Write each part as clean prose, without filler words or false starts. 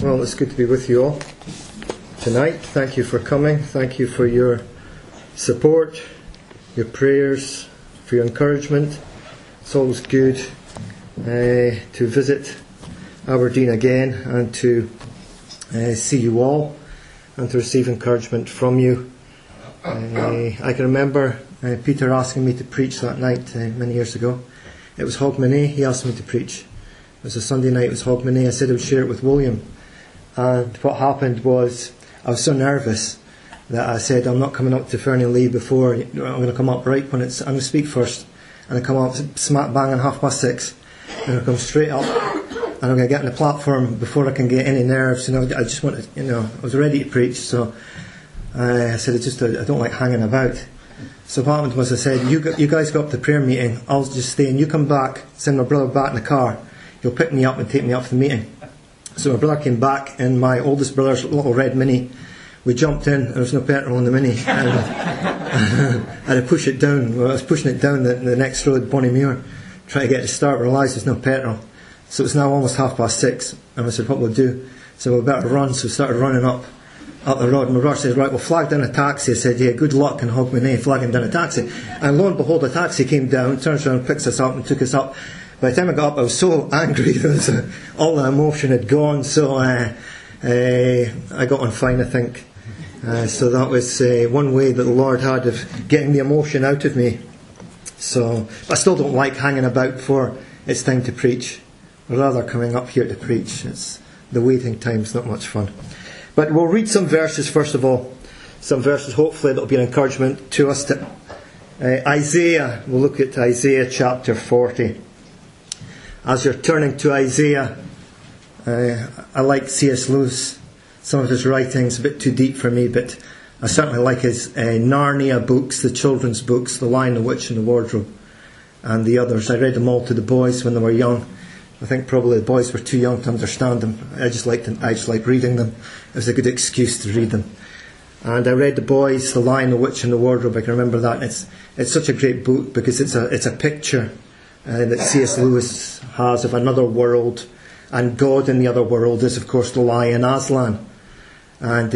Well, it's good to be with you all tonight. Thank you for coming. Thank you for your support, your prayers, for your encouragement. It's always good to visit Aberdeen again and to see you all and to receive encouragement from you. I can remember Peter asking me to preach that night many years ago. It was Hogmanay. He asked me to preach. It was a Sunday night. It was Hogmanay. I said I would share it with William. And what happened was I was so nervous that I said I'm not coming up to Fernie before. I'm going to come up right when I'm going to speak first. And I come up smack bang on 6:30. And I come straight up. And I'm going to get on the platform before I can get any nerves. I just wanted, I was ready to preach. So I said I don't like hanging about. So what happened was I said, you guys go up to the prayer meeting. I'll just stay and you come back, send my brother back in the car. He'll pick me up and take me up to the meeting. So my brother came back in my oldest brother's little red Mini. We jumped in, there was no petrol in the Mini. And I had to push it down. Well, I was pushing it down the next road, Bonnymuir, trying to get it to start. Realised there's no petrol. So it's now almost 6:30. And I said, what we'll do? So we better run. So we started running up the road. And my brother said, right, we'll flag down a taxi. I said, yeah, good luck in Hogmanay, flagging down a taxi. And lo and behold, a taxi came down, turns around, picks us up and took us up. By the time I got up, I was so angry. All the emotion had gone. So I got on fine, I think. So that was one way that the Lord had of getting the emotion out of me. So I still don't like hanging about before it's time to preach. I'd rather coming up here to preach. The waiting time's not much fun. But we'll read some verses first of all. Some verses, hopefully, that'll be an encouragement to us. Isaiah. We'll look at Isaiah chapter 40. As you're turning to Isaiah, I like C.S. Lewis. Some of his writings a bit too deep for me, but I certainly like his Narnia books, the children's books, The Lion, the Witch and the Wardrobe, and the others. I read them all to the boys when they were young. I think probably the boys were too young to understand them. I just liked reading them. It was a good excuse to read them. And I read the boys, The Lion, the Witch and the Wardrobe. I can remember that. It's such a great book because it's a picture that C.S. Lewis has of another world, and God in the other world is of course the lion Aslan. And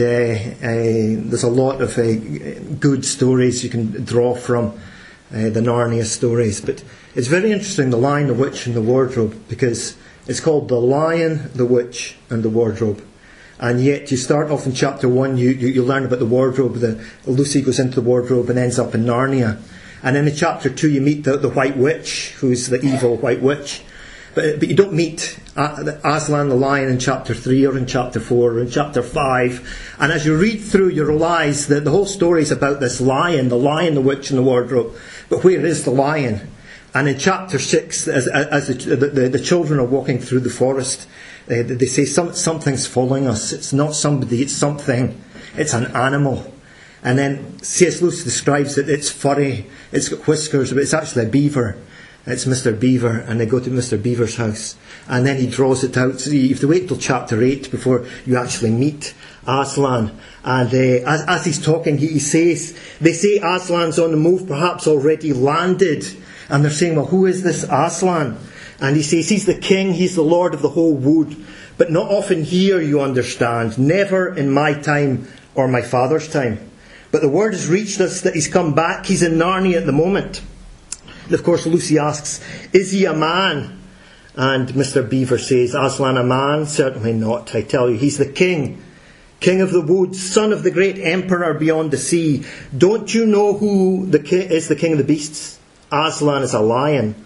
there's a lot of good stories you can draw from the Narnia stories, but it's very interesting, The Lion, the Witch and the Wardrobe, because it's called The Lion, the Witch and the Wardrobe. And yet you start off in chapter 1, you learn about the wardrobe. Lucy goes into the wardrobe and ends up in Narnia. And then in chapter 2 you meet the White Witch, who's the evil White Witch. But you don't meet Aslan the Lion in chapter 3 or in chapter 4 or in chapter 5. And as you read through, you realise that the whole story is about this lion, the Lion, the Witch and the Wardrobe. But where is the lion? And in chapter 6, as the children are walking through the forest, they say something's following us. It's not somebody, it's something. It's an animal. And then C.S. Lewis describes it, it's furry, it's got whiskers, but it's actually a beaver. It's Mr. Beaver, and they go to Mr. Beaver's house. And then he draws it out. So you have to wait till chapter 8 before you actually meet Aslan. And as he's talking, they say Aslan's on the move, perhaps already landed. And they're saying, well, who is this Aslan? And he says, he's the king, he's the lord of the whole wood. But not often here, you understand. Never in my time or my father's time. But the word has reached us that he's come back. He's in Narnia at the moment. And of course Lucy asks, is he a man? And Mr. Beaver says, Aslan a man? Certainly not, I tell you. He's the king. King of the woods, son of the great emperor beyond the sea. Don't you know who is the king of the beasts? Aslan is a lion.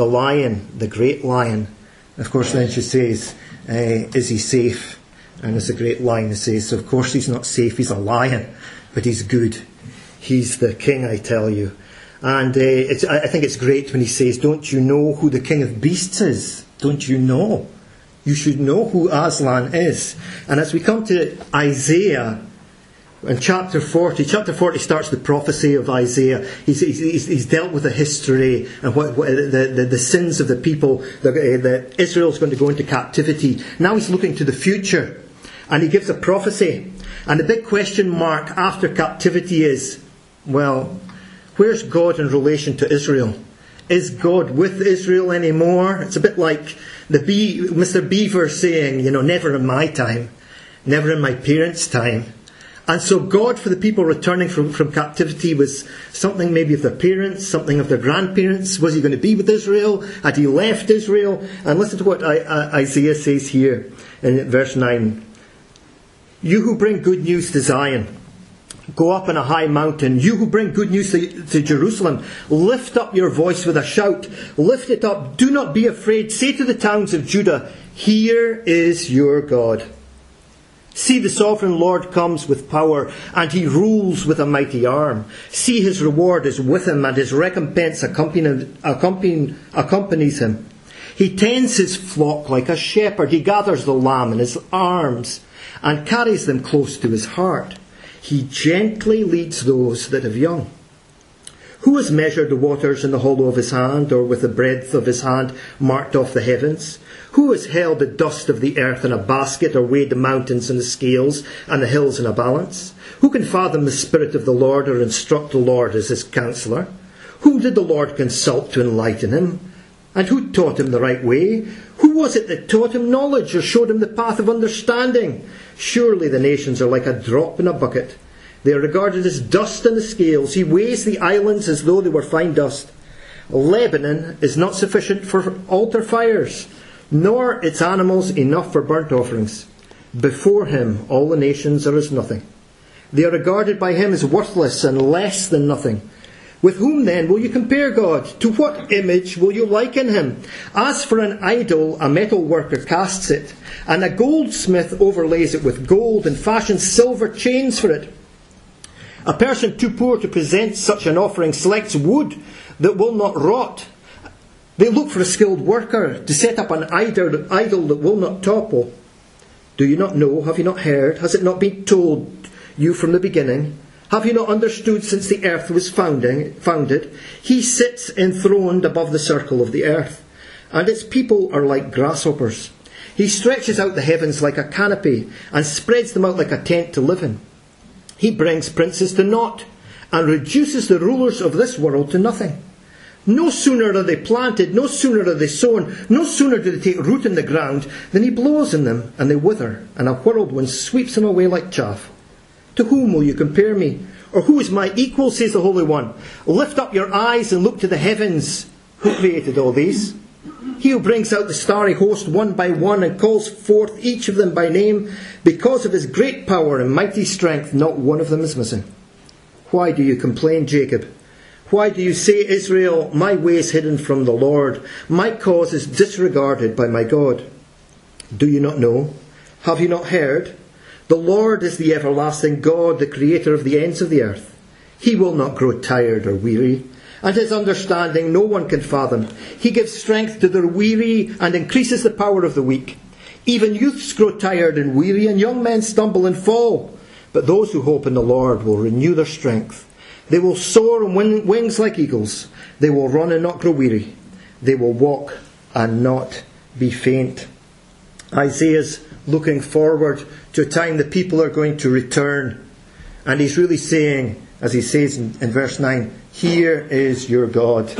The great lion. Of course then she says, is he safe? And it's a great lion who says, so of course he's not safe, he's a lion. But he's good. He's the king, I tell you. And I think it's great when he says, don't you know who the king of beasts is? Don't you know? You should know who Aslan is. And as we come to Isaiah, in chapter 40 starts the prophecy of Isaiah. He's dealt with the history and the sins of the people. That Israel's going to go into captivity. Now he's looking to the future. And he gives a prophecy. And the big question mark after captivity is, well, where's God in relation to Israel? Is God with Israel anymore? It's a bit like Mr. Beaver saying, never in my time, never in my parents' time. And so God, for the people returning from captivity, was something maybe of their parents, something of their grandparents. Was he going to be with Israel? Had he left Israel? And listen to what Isaiah says here in verse 9. You who bring good news to Zion, go up on a high mountain. You who bring good news to Jerusalem, lift up your voice with a shout. Lift it up. Do not be afraid. Say to the towns of Judah, here is your God. See, the sovereign Lord comes with power, and he rules with a mighty arm. See, his reward is with him, and his recompense accompanies him. He tends his flock like a shepherd. He gathers the lamb in his arms and carries them close to his heart. He gently leads those that have young. Who has measured the waters in the hollow of his hand, or with the breadth of his hand marked off the heavens? Who has held the dust of the earth in a basket, or weighed the mountains in the scales and the hills in a balance? Who can fathom the Spirit of the Lord, or instruct the Lord as his counsellor? Whom did the Lord consult to enlighten him? And who taught him the right way? Who was it that taught him knowledge, or showed him the path of understanding? Surely the nations are like a drop in a bucket. They are regarded as dust in the scales. He weighs the islands as though they were fine dust. Lebanon is not sufficient for altar fires, nor its animals enough for burnt offerings. Before him all the nations are as nothing. They are regarded by him as worthless and less than nothing. With whom then will you compare God? To what image will you liken him? As for an idol, a metal worker casts it, and a goldsmith overlays it with gold and fashions silver chains for it. A person too poor to present such an offering selects wood that will not rot. They look for a skilled worker to set up an idol that will not topple. Do you not know? Have you not heard? Has it not been told you from the beginning? Have you not understood since the earth was founded? He sits enthroned above the circle of the earth, and its people are like grasshoppers. He stretches out the heavens like a canopy, and spreads them out like a tent to live in. He brings princes to naught, and reduces the rulers of this world to nothing. No sooner are they planted, no sooner are they sown, no sooner do they take root in the ground, than he blows in them, and they wither, and a whirlwind sweeps them away like chaff. To whom will you compare me? Or who is my equal, says the Holy One? Lift up your eyes and look to the heavens. Who created all these? He who brings out the starry host one by one and calls forth each of them by name, because of his great power and mighty strength, not one of them is missing. Why do you complain, Jacob? Why do you say, Israel, my way is hidden from the Lord, my cause is disregarded by my God? Do you not know? Have you not heard? The Lord is the everlasting God, the creator of the ends of the earth. He will not grow tired or weary, and his understanding no one can fathom. He gives strength to the weary and increases the power of the weak. Even youths grow tired and weary, and young men stumble and fall. But those who hope in the Lord will renew their strength. They will soar on wings like eagles. They will run and not grow weary. They will walk and not be faint. Isaiah's looking forward to a time the people are going to return. And he's really saying, as he says in verse 9, here is your God.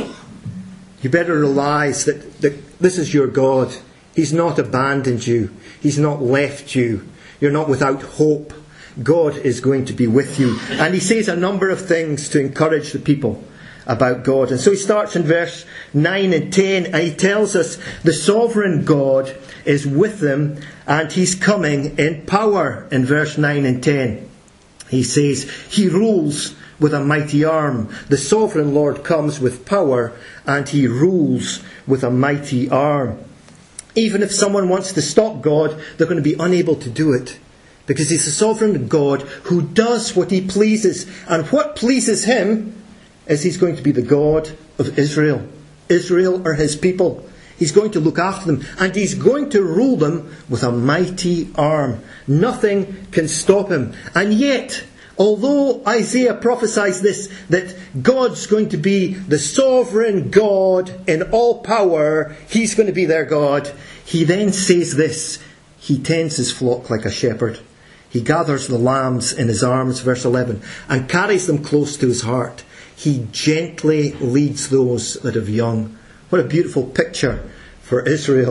You better realize that this is your God. He's not abandoned you. He's not left you. You're not without hope. God is going to be with you. And he says a number of things to encourage the people about God. And so he starts in verse 9 and 10, and he tells us the sovereign God is with them, and he's coming in power in verse 9 and 10. He says, he rules with a mighty arm. The sovereign Lord comes with power, and he rules with a mighty arm. Even if someone wants to stop God, they're going to be unable to do it, because he's a sovereign God who does what he pleases. And what pleases him is he's going to be the God of Israel. Israel are his people. He's going to look after them, and he's going to rule them with a mighty arm. Nothing can stop him. And yet, although Isaiah prophesies this, that God's going to be the sovereign God in all power, he's going to be their God, he then says this: he tends his flock like a shepherd. He gathers the lambs in his arms, verse 11, and carries them close to his heart. He gently leads those that have young. What a beautiful picture for Israel.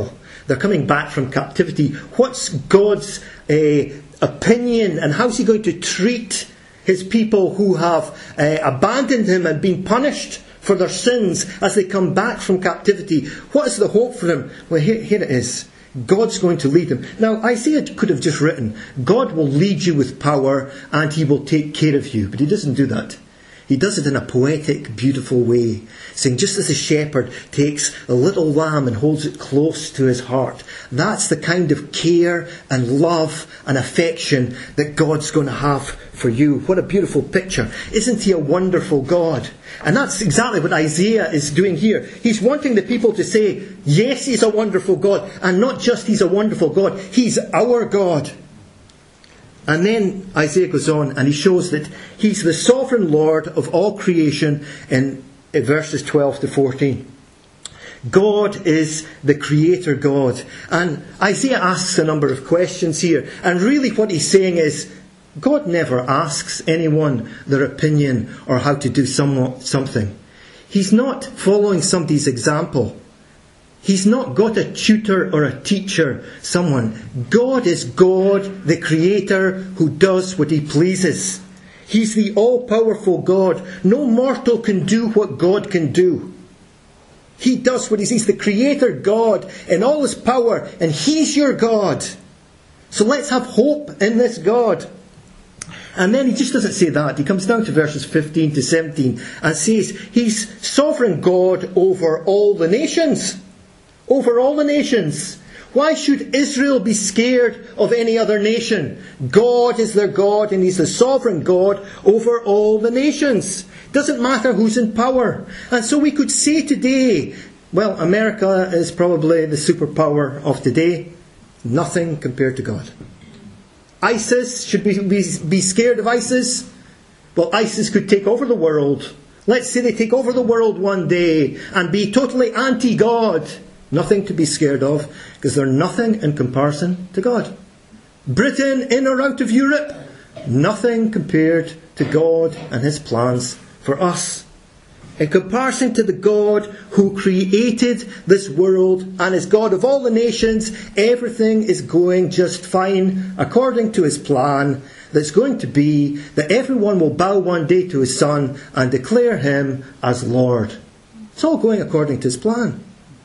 they're coming back from captivity. What's God's opinion, and how's he going to treat his people who have abandoned him and been punished for their sins as they come back from captivity? What is the hope for them? Well, here it is. God's going to lead them. Now, Isaiah could have just written, God will lead you with power and he will take care of you. But he doesn't do that. He does it in a poetic, beautiful way, saying just as a shepherd takes a little lamb and holds it close to his heart, that's the kind of care and love and affection that God's going to have for you. What a beautiful picture. Isn't he a wonderful God? And that's exactly what Isaiah is doing here. He's wanting the people to say, yes, he's a wonderful God. And not just he's a wonderful God, he's our God. And then Isaiah goes on and he shows that he's the sovereign Lord of all creation in verses 12 to 14. God is the creator God. And Isaiah asks a number of questions here. And really what he's saying is, God never asks anyone their opinion or how to do something. He's not following somebody's example. He's not got a tutor or a teacher, someone. God is God, the creator, who does what he pleases. He's the all-powerful God. No mortal can do what God can do. He does what he's the creator God in all his power, and he's your God. So let's have hope in this God. And then he just doesn't say that. He comes down to verses 15 to 17 and says he's sovereign God over all the nations. Over all the nations. Why should Israel be scared of any other nation? God is their God and he's the sovereign God over all the nations. Doesn't matter who's in power. And so we could say today, well, America is probably the superpower of today. Nothing compared to God. ISIS, should we be scared of ISIS? Well, ISIS could take over the world. Let's say they take over the world one day and be totally anti-God. Nothing to be scared of, because they're nothing in comparison to God. Britain, in or out of Europe, nothing compared to God and his plans for us. In comparison to the God who created this world and is God of all the nations, everything is going just fine according to his plan. That's going to be that everyone will bow one day to his Son and declare him as Lord. It's all going according to his plan.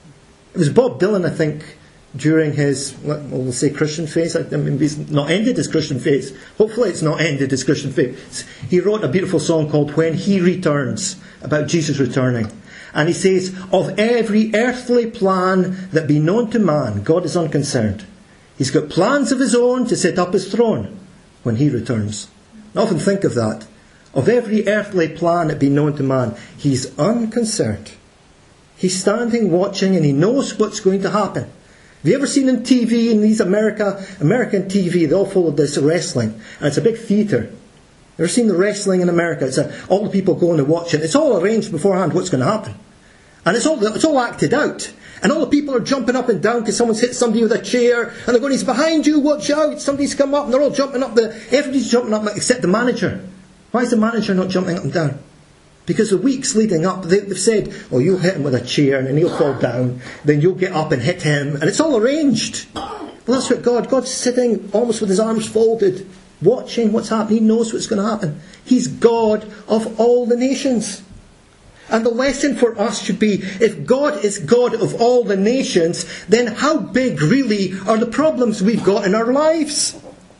It was Bob Dylan, I think, during his, we'll say Christian phase. I mean, he's not ended his Christian phase. Hopefully it's not ended his Christian phase. He wrote a beautiful song called When He Returns, about Jesus returning. And he says, of every earthly plan that be known to man, God is unconcerned. He's got plans of his own to set up his throne when he returns. I often think of that. Of every earthly plan that be known to man, he's unconcerned. He's standing, watching, and he knows what's going to happen. Have you ever seen on TV, in these American TV, they all follow this wrestling, and it's a big theatre. Ever seen the wrestling in America? It's all the people going to watch it. It's all arranged beforehand what's going to happen. And it's all acted out. And all the people are jumping up and down because someone's hit somebody with a chair, and they're going, he's behind you, watch out, somebody's come up, and they're all jumping up, everybody's jumping up except the manager. Why is the manager not jumping up and down? Because the weeks leading up, they've said, oh, you'll hit him with a chair and then he'll fall down. Then you'll get up and hit him. And it's all arranged. Well, that's what God's sitting almost with his arms folded, watching what's happening. He knows what's going to happen. He's God of all the nations. And the lesson for us should be, if God is God of all the nations, then how big really are the problems we've got in our lives?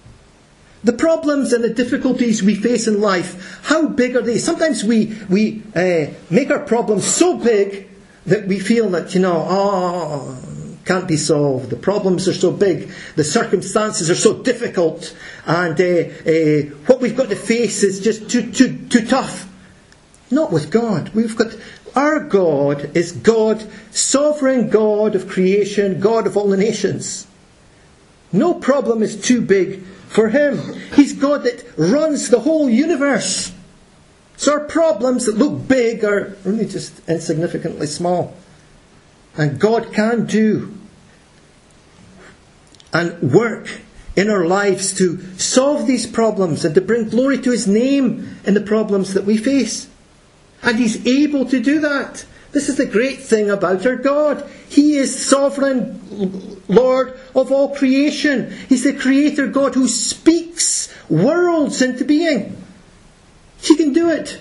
The problems and the difficulties we face in life, how big are they? Sometimes we make our problems so big that we feel that, can't be solved. The problems are so big. The circumstances are so difficult. And what we've got to face is just too tough. Not with God. Our God is God, sovereign God of creation, God of all the nations. No problem is too big for him. He's God that runs the whole universe. So our problems that look big are really just insignificantly small. And God can do and work in our lives to solve these problems and to bring glory to his name in the problems that we face. And he's able to do that. This is the great thing about our God. He is sovereign Lord of all creation. He's the Creator God who speaks worlds into being. He can do it.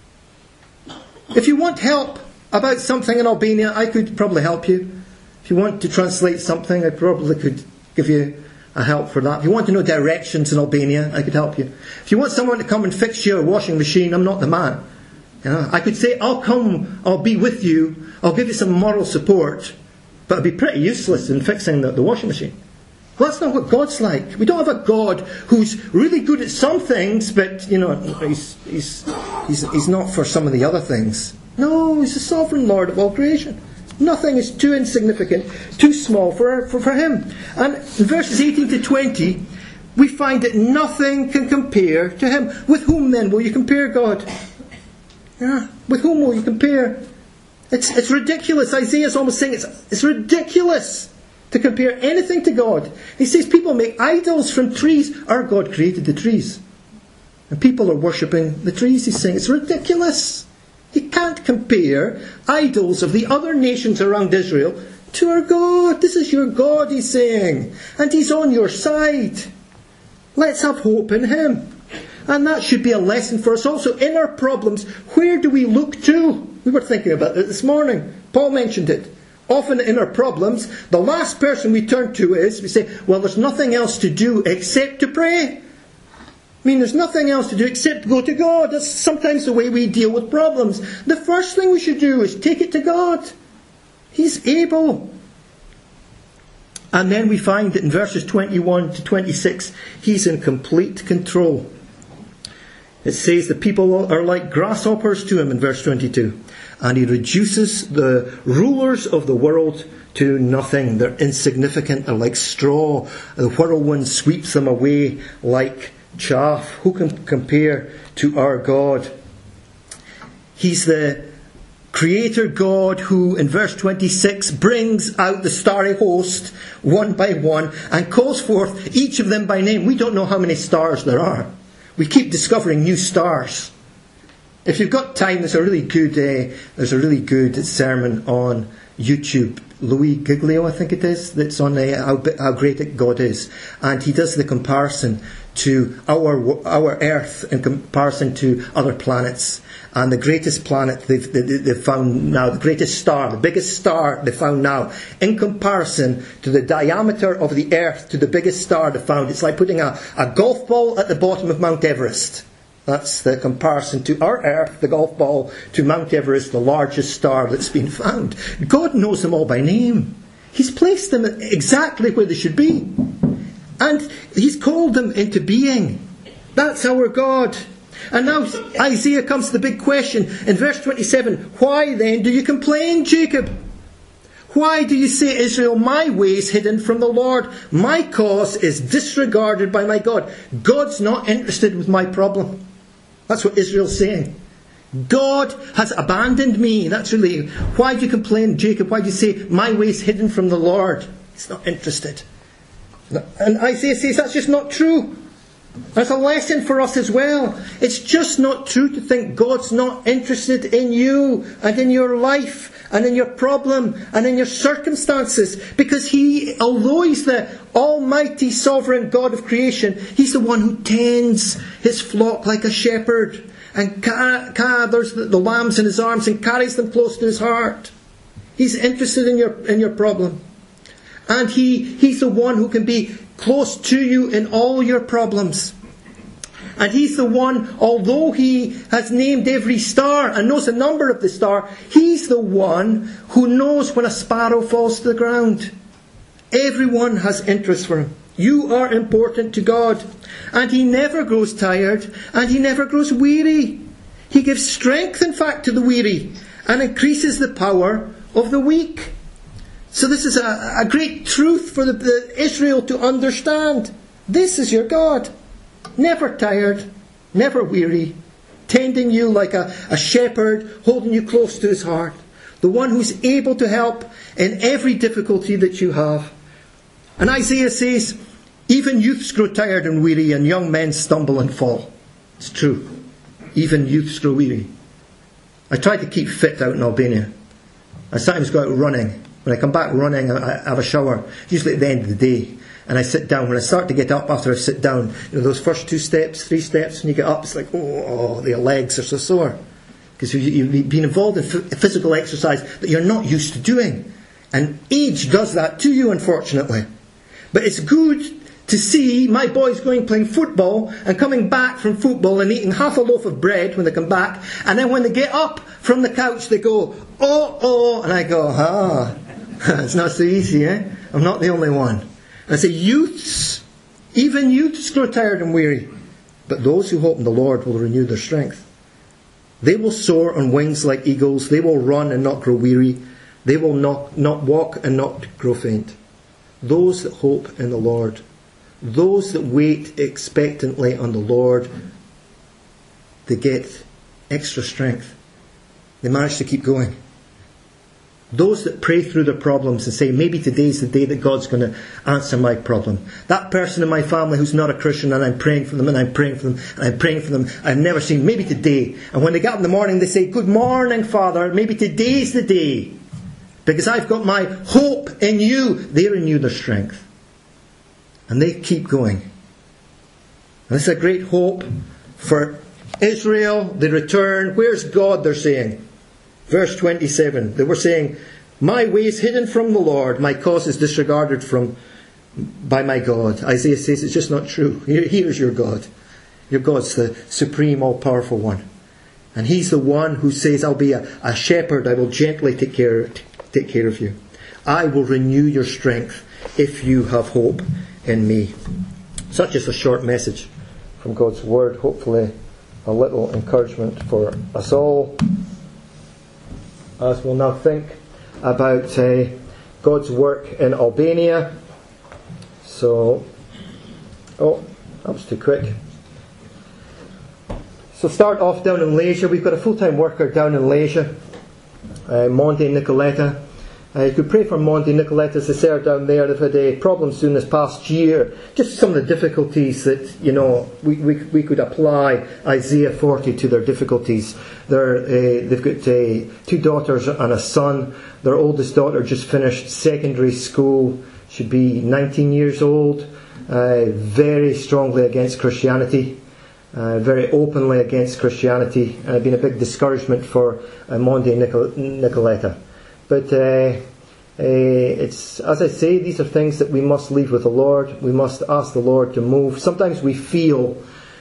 If you want help about something in Albania, I could probably help you. If you want to translate something, I probably could give you a help for that. If you want to know directions in Albania, I could help you. If you want someone to come and fix your washing machine, I'm not the man. I could say, I'll come, I'll be with you, I'll give you some moral support, but it'd be pretty useless in fixing the washing machine. Well, that's not what God's like. We don't have a God who's really good at some things, but, he's not for some of the other things. No, he's the sovereign Lord of all creation. Nothing is too insignificant, too small for him. And in verses 18 to 20, we find that nothing can compare to him. With whom then will you compare God? Yeah, with whom will you compare? It's ridiculous. Isaiah's almost saying it's ridiculous to compare anything to God. He says people make idols from trees. Our God created the trees. And people are worshipping the trees. He's saying it's ridiculous. You can't compare idols of the other nations around Israel to our God. This is your God, he's saying. And he's on your side. Let's have hope in him. And that should be a lesson for us also. In our problems, where do we look to? We were thinking about it this morning. Paul mentioned it. Often in our problems, the last person we turn to we say, well, there's nothing else to do except to pray. There's nothing else to do except to go to God. That's sometimes the way we deal with problems. The first thing we should do is take it to God. He's able. And then we find that in verses 21 to 26, he's in complete control. It says the people are like grasshoppers to him in verse 22. And he reduces the rulers of the world to nothing. They're insignificant. They're like straw. The whirlwind sweeps them away like chaff. Who can compare to our God? He's the Creator God who, in verse 26, brings out the starry host one by one and calls forth each of them by name. We don't know how many stars there are. We keep discovering new stars. If you've got time, there's a really good sermon on YouTube. Louis Giglio, I think it is, that's on how great God is. And he does the comparison to our Earth in comparison to other planets. And the greatest planet they've found now, the greatest star, the biggest star they found now, in comparison to the diameter of the Earth to the biggest star they found, it's like putting a golf ball at the bottom of Mount Everest. That's the comparison to our Earth, the golf ball, to Mount Everest, the largest star that's been found. God knows them all by name. He's placed them exactly where they should be. And he's called them into being. That's our God. And now Isaiah comes to the big question. In verse 27, why then do you complain, Jacob? Why do you say, Israel, my way is hidden from the Lord? My cause is disregarded by my God. God's not interested with my problem. That's what Israel's saying. God has abandoned me. That's really, why do you complain, Jacob? Why do you say, my way is hidden from the Lord? He's not interested. And Isaiah says that's just not true. That's a lesson for us as well. It's just not true to think God's not interested in you and in your life and in your problem and in your circumstances. Because He, although He's the almighty sovereign God of creation, He's the one who tends His flock like a shepherd and gathers the lambs in His arms and carries them close to His heart. He's interested in your problem. And He's the one who can be close to you in all your problems. And He's the one, although He has named every star and knows the number of the star, He's the one who knows when a sparrow falls to the ground. Everyone has interest for Him. You are important to God. And He never grows tired and He never grows weary. He gives strength, in fact, to the weary and increases the power of the weak. So this is a great truth for the Israel to understand. This is your God. Never tired, never weary, tending you like a shepherd, holding you close to His heart. The one who's able to help in every difficulty that you have. And Isaiah says, even youths grow tired and weary, and young men stumble and fall. It's true. Even youths grow weary. I try to keep fit out in Albania. I sometimes go out running. When I come back running, I have a shower, usually at the end of the day. And I sit down. When I start to get up after I sit down, those first 2 steps, 3 steps, when you get up, it's like, your legs are so sore. Because you've been involved in physical exercise that you're not used to doing. And age does that to you, unfortunately. But it's good to see my boys playing football and coming back from football and eating half a loaf of bread when they come back. And then when they get up from the couch, they go, oh. And I go, it's not so easy, eh? I'm not the only one. And I say, youths, even youths grow tired and weary. But those who hope in the Lord will renew their strength. They will soar on wings like eagles. They will run and not grow weary. They will not walk and not grow faint. Those that hope in the Lord, those that wait expectantly on the Lord, they get extra strength. They manage to keep going. Those that pray through their problems and say, maybe today's the day that God's going to answer my problem. That person in my family who's not a Christian, and I'm praying for them, and I'm praying for them, and I'm praying for them, I've never seen, maybe today. And when they get up in the morning, they say, good morning, Father, maybe today's the day. Because I've got my hope in you. They renew their strength. And they keep going. And this is a great hope for Israel. They return. Where's God, they're saying? Verse 27. They were saying, my way is hidden from the Lord. My cause is disregarded by my God. Isaiah says it's just not true. Here's your God. Your God's the supreme, all-powerful one. And He's the one who says, I'll be a shepherd. I will gently take care of you. I will renew your strength if you have hope in me. Such is a short message from God's Word. Hopefully a little encouragement for us all. As we'll now think about God's work in Albania. So, that was too quick. So start off down in Lasia. We've got a full-time worker down in Lasia, Monty Nicoletta. You could pray for Monty Nicoletta as they serve down there. They've had problems during this past year. Just some of the difficulties that, we could apply Isaiah 40 to their difficulties. They've got 2 daughters and a son. Their oldest daughter just finished secondary school. Should be 19 years old. Very strongly against Christianity. Very openly against Christianity. Been a big discouragement for Monty Nicoletta. But it's, as I say, these are things that we must leave with the Lord. We must ask the Lord to move. Sometimes we feel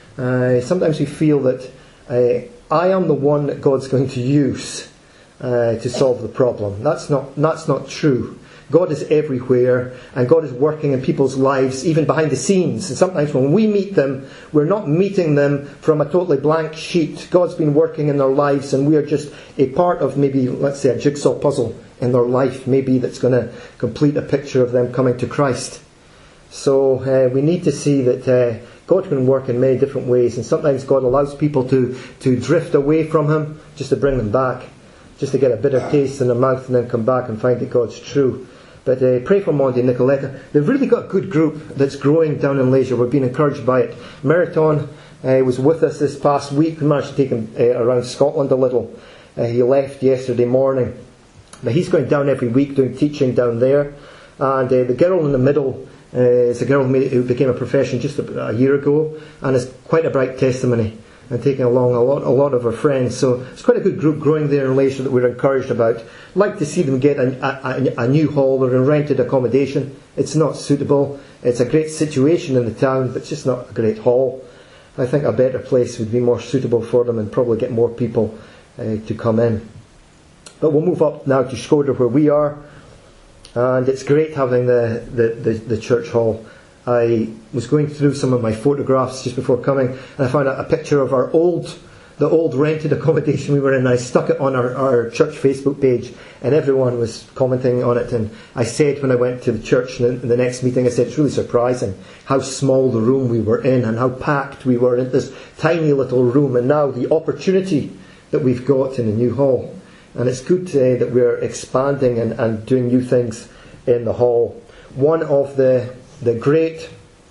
that I am the one that God's going to use to solve the problem. That's not true. God is everywhere, and God is working in people's lives, even behind the scenes. And sometimes when we meet them, we're not meeting them from a totally blank sheet. God's been working in their lives, and we are just a part of maybe, let's say, a jigsaw puzzle in their life, maybe that's going to complete a picture of them coming to Christ. So we need to see that God can work in many different ways, and sometimes God allows people to drift away from Him just to bring them back, just to get a bitter taste in their mouth and then come back and find that God's true. But pray for Monty Nicoletta. They've really got a good group that's growing down in Lasia. We've been encouraged by it. Meriton was with us this past week. We managed to take him around Scotland a little. He left yesterday morning. But he's going down every week doing teaching down there. And the girl in the middle is a girl who became a profession just a year ago, and is quite a bright testimony, and taking along a lot of her friends. So it's quite a good group growing there in Lasia that we're encouraged about. I'd like to see them get a new hall. They're in rented accommodation. It's not suitable. It's a great situation in the town, but it's just not a great hall. I think a better place would be more suitable for them and probably get more people to come in. But we'll move up now to Skoda, where we are. And it's great having the church hall. I was going through some of my photographs just before coming, and I found a picture of the old rented accommodation we were in. I stuck it on our church Facebook page, and everyone was commenting on it. And I said when I went to the church in the next meeting, I said it's really surprising how small the room we were in and how packed we were in this tiny little room, and now the opportunity that we've got in the new hall. And it's good that we're expanding and doing new things in the hall. One of the great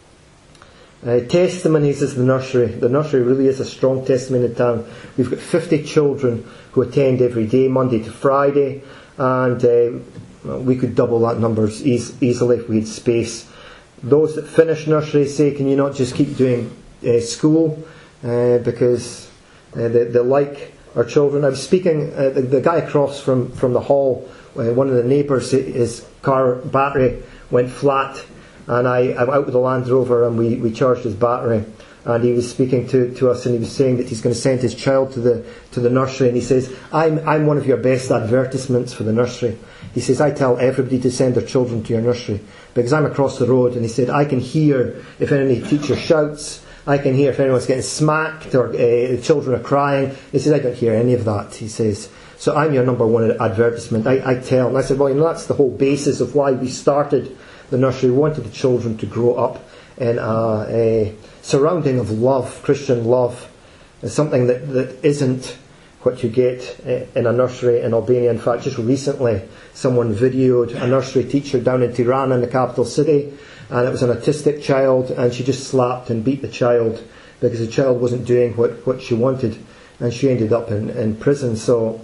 testimonies is the nursery. The nursery really is a strong testimony in town. We've got 50 children who attend every day, Monday to Friday, and we could double that number easily if we had space. Those that finish nursery say, can you not just keep doing school? Because they like our children. I was speaking, the guy across from the hall, one of the neighbours, his car battery went flat, and I'm out with the Land Rover and we charged his battery. And he was speaking to us, and he was saying that he's going to send his child to the nursery, and he says, I'm one of your best advertisements for the nursery. He says, I tell everybody to send their children to your nursery because I'm across the road. And he said, I can hear if any teacher shouts, I can hear if anyone's getting smacked or the children are crying. He says, I don't hear any of that. He says, so I'm your number one advertisement. I tell. And I said, well, that's the whole basis of why we started the nursery. We wanted the children to grow up in a surrounding of love, Christian love. It's something that isn't what you get in a nursery in Albania. In fact, just recently someone videoed a nursery teacher down in Tirana, in the capital city, and it was an autistic child, and she just slapped and beat the child because the child wasn't doing what she wanted, and she ended up in prison. So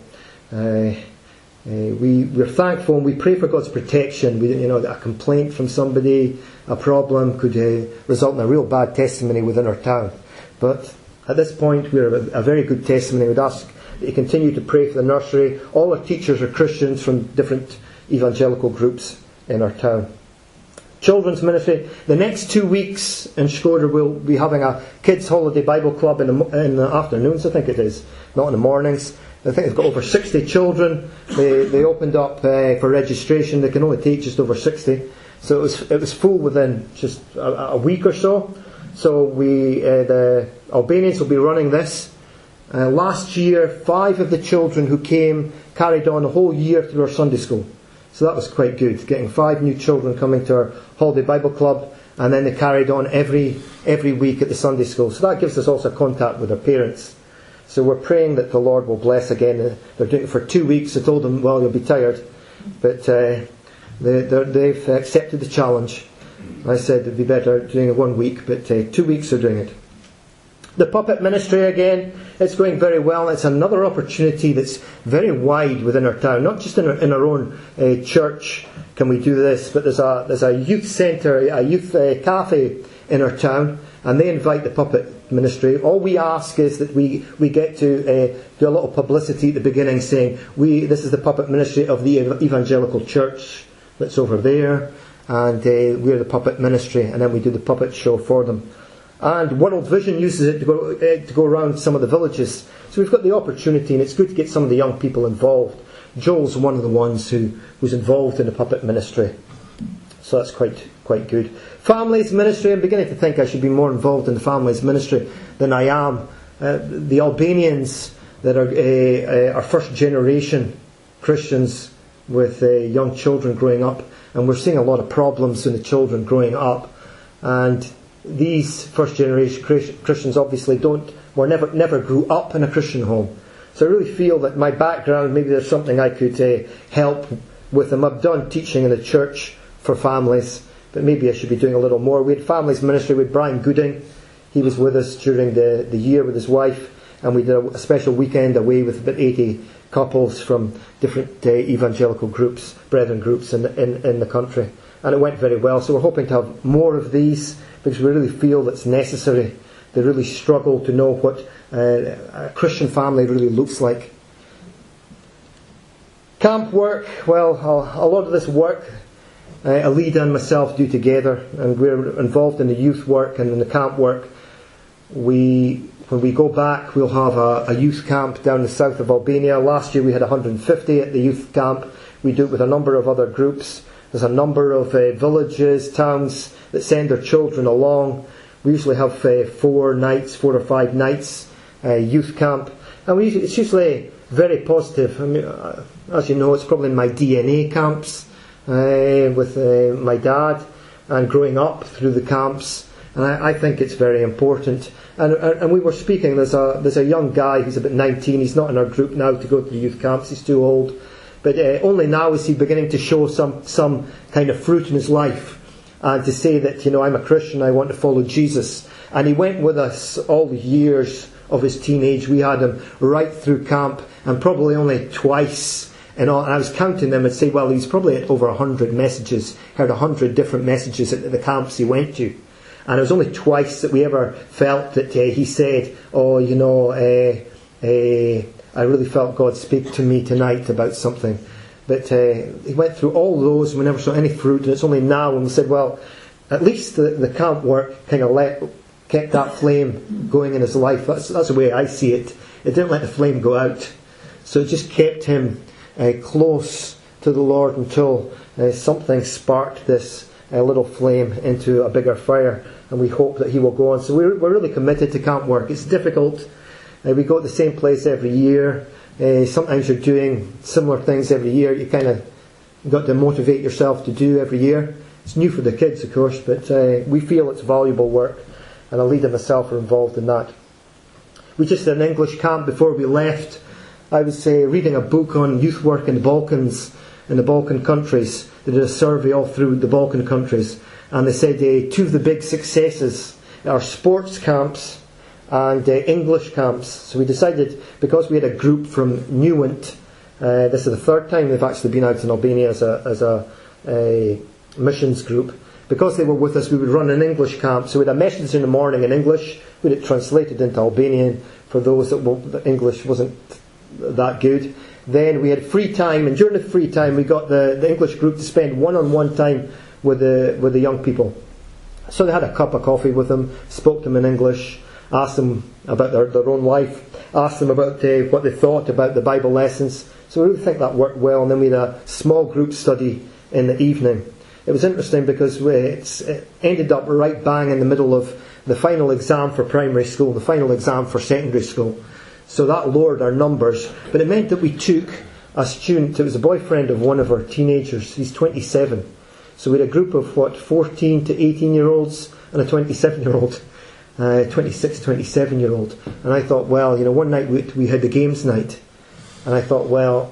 we're thankful, and we pray for God's protection. A complaint from somebody, a problem could result in a real bad testimony within our town. But at this point, we're a very good testimony. We'd ask that you continue to pray for the nursery. All our teachers are Christians from different evangelical groups in our town. Children's ministry. The next 2 weeks in Shkodër we'll be having a kids' holiday Bible club in the afternoons, I think it is, not in the mornings. I think they've got over 60 children. They opened up for registration. They can only take just over 60. So it was full within just a week or so. So the Albanians will be running this. Last year, 5 of the children who came carried on a whole year through our Sunday school. So that was quite good, getting 5 new children coming to our holiday Bible club, and then they carried on every week at the Sunday school. So that gives us also contact with their parents. So we're praying that the Lord will bless again. They're doing it for 2 weeks. I told them, well, you'll be tired, but they've accepted the challenge. I said it'd be better doing it 1 week, but 2 weeks they're doing it. The puppet ministry again, it's going very well. It's another opportunity that's very wide within our town. Not just in our own church can we do this, but there's a youth centre, a youth cafe in our town, and they invite the puppet ministry. All we ask is that we get to do a little publicity at the beginning, saying this is the puppet ministry of the evangelical church that's over there, and we're the puppet ministry, and then we do the puppet show for them. And World Vision uses it to go around some of the villages. So we've got the opportunity, and it's good to get some of the young people involved. Joel's one of the ones who's involved in the puppet ministry. So that's quite good. Families ministry, I'm beginning to think I should be more involved in the families ministry than I am. The Albanians that are first generation Christians with young children growing up, and we're seeing a lot of problems in the children growing up. And these first generation Christians obviously never grew up in a Christian home. So I really feel that my background, maybe there's something I could help with them. I've done teaching in the church for families, but maybe I should be doing a little more. We had families ministry with Brian Gooding. He was with us during the year with his wife, and we did a special weekend away with about 80 couples from different evangelical groups, brethren groups in the country. And it went very well. So we're hoping to have more of these, because we really feel it's necessary. They really struggle to know what a Christian family really looks like. Camp work, well, a lot of this work Alida and myself do together, and we're involved in the youth work and in the camp work. When we go back, we'll have a youth camp down the south of Albania. Last year we had 150 at the youth camp. We do it with a number of other groups. There's a number of villages, towns that send their children along. We usually have 4 or 5 nights youth camp, and it's usually very positive. I mean, as you know, it's probably in my DNA camps with my dad, and growing up through the camps, and I think it's very important. And we were speaking. There's a young guy who's about 19. He's not in our group now to go to the youth camps. He's too old. But only now is he beginning to show some kind of fruit in his life, and to say that, I'm a Christian, I want to follow Jesus. And he went with us all the years of his teenage. We had him right through camp, and probably only twice And I was counting them and say, well, he's probably at over 100 messages, heard 100 different messages at the camps he went to. And it was only twice that we ever felt that he said, oh, I really felt God speak to me tonight about something. But he went through all those, and we never saw any fruit. And it's only now when we said, well, at least the camp work kind of kept that flame going in his life. That's the way I see it. It didn't let the flame go out. So it just kept him close to the Lord until something sparked this little flame into a bigger fire. And we hope that he will go on. So we're really committed to camp work. It's difficult. We go to the same place every year. Sometimes you're doing similar things every year. You kind of got to motivate yourself to do every year. It's new for the kids, of course, but we feel it's valuable work. And Alida and myself are involved in that. We just did an English camp before we left. I was reading a book on youth work in the Balkans, in the Balkan countries. They did a survey all through the Balkan countries. And they said two of the big successes are sports camps and English camps. So we decided, because we had a group from Newent, this is the third time they've actually been out in Albania as a missions group. Because they were with us, we would run an English camp. So we had a message in the morning in English. We had it translated into Albanian for those that English wasn't that good. Then we had free time, and during the free time we got the English group to spend one-on-one time with the young people. So they had a cup of coffee with them, spoke to them in English, asked them about their own life, asked them about what they thought about the Bible lessons. So we really think that worked well. And then we had a small group study in the evening. It was interesting because it ended up right bang in the middle of the final exam for primary school, the final exam for secondary school. So that lowered our numbers. But it meant that we took a student, it was a boyfriend of one of our teenagers, he's 27. So we had a group of 14 to 18-year-olds and a 27-year-old, 26, 27-year-old. And I thought, well, one night we had the games night. And I thought, well,